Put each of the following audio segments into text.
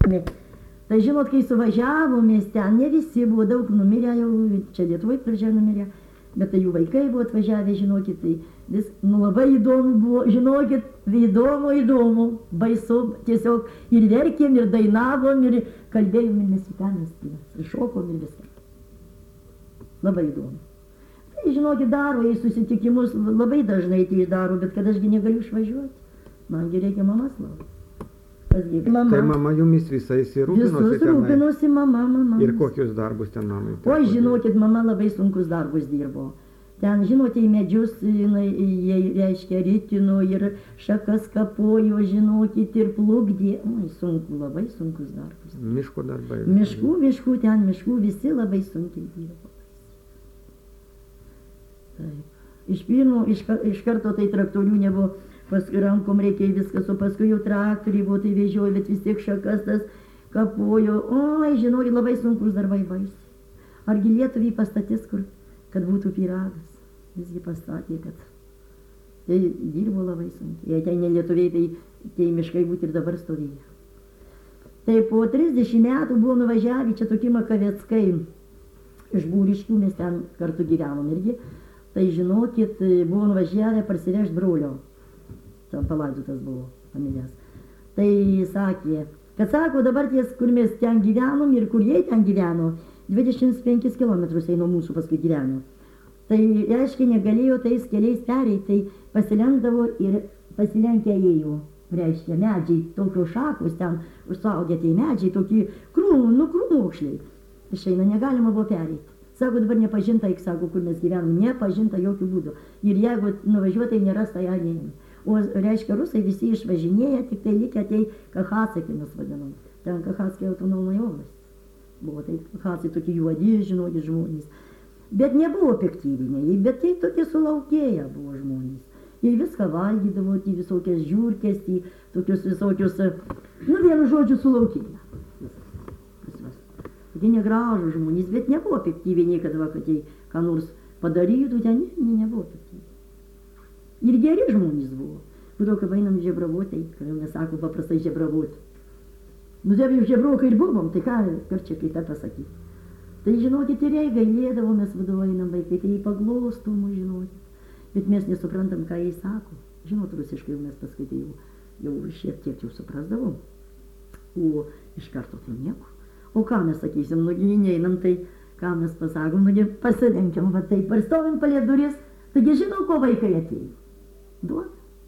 Tai žinot, kai suvažiavomės ten, ne visi buvo daug numirę, jau čia Lietuvai pradžioje numirę, bet tai jų vaikai buvo atvažiavę, žinokit, tai vis, labai įdomu buvo, žinokit, įdomu, baisu, tiesiog ir verkėm, ir dainavom, ir kalbėjom, ir nesvitamės, ir šokom, ir viską. Labai įdomu. Tai, žinokit, daro į susitikimus, labai dažnai tai daro, bet kad ašgi negaliu išvažiuoti, mangi reikia mamas laukti. Mama. Tai mama jumis visais rūpinosi tenai? Visus rūpinosi mama. Ir kokius darbus ten mamai? Oi, žinokit, mama labai sunkus darbus dirbo. Ten, žinote, į medžius, jie, reiškia, ritino ir šakas kapojo, žinokit, ir plukdė. Oi, sunku, labai sunkus darbus. Miško darbai. Miškų, ten miškų, visi labai sunkiai dirbo. Taip. Iš karto tai traktorių nebuvo. Paskui rankom reikėjo viskas, o paskui jau traktoriai buvo, tai vežiojo, bet vis tiek šakas tas kapojo. Oi, žinokit, labai sunkus darbai baisiai. Argi lietuviai pastatys, kur, kad būtų pyragas. Visgi pastatė, kad tai dirbo labai sunkiai. Jei ten ne lietuviai, tai tie miškai būtų ir dabar stovėjo. Tai po 30 metų buvo nuvažiavę čia tokie Makaveckai iš Būriškių, mes ten kartu gyvenom irgi. Tai žinokit, buvo nuvažiavę parsivežti brolio. Ten palaidotas buvo paminės. Tai sakė, kad sako, dabar ties, kur mes ten gyvenom ir kur jie ten gyveno, 25 kilometrus nuo mūsų paskui gyveno. Tai reiškia, negalėjo tais keliais pereiti, tai pasilenkdavo ir pasilenkę ėjo. Reiškia, medžiai, tokios šakos ten, užsaugę tai medžiai, tokie krūmokšliai. Išeina, negalima buvo pereiti. Sako, dabar nepažinta, sako, kur mes gyvenom, nepažinta jokių būdų. Ir jeigu nuvažiuotai nerasta, ją neina. O, reiškia, rusai visi išvažinėja, tik tai likę tai Kachasai, kai mes vadinom. Ten Kachaskai autonomai oblasti. Buvo tai Kachasai tokie juodi, žinokit, žmonės. Bet nebuvo piktyviniai, bet tai tokie sulaukėję buvo žmonės. Jie viską valgydavo, tai visokias žiūrkės, tai tokius visokius, vienu žodžiu, sulaukėję. Tai negražų žmonės, bet nebuvo piktyviniai, kad vakatiai ką nors padarytų, ten nebuvo piktyviniai. Ir geri žmonės buvo. Būdavo, kai einam žebravuoti, kai mes sako paprastai žebravuoti. Nu, taip jau žebruokai ir buvom, tai ką čia kai tą pasakyti. Tai žinokit, ir jai gailėdavo, mes būdavo einam vaikai, tai jai paglostų mus, žinokit. Bet mes nesuprantam, ką jai sako. Žinot, rusiškai mes paskui tai jau šiek tiek jau suprasdavom. O iš karto tai nieko. O ką mes sakysim, nugi neinam, tai ką mes pasakom, nugi pasilenkiam, va taip, ir stovim palė duris, taigi žinau, ko vaikai atėjo. Duoda.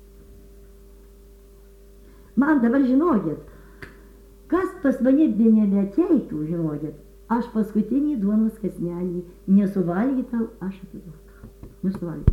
Man dabar žinokit, kas pas mane nebeteitų, žinokit, aš paskutinį duonos kąsnelį nesuvalgytau, aš atiduodu. Nesuvalgytau.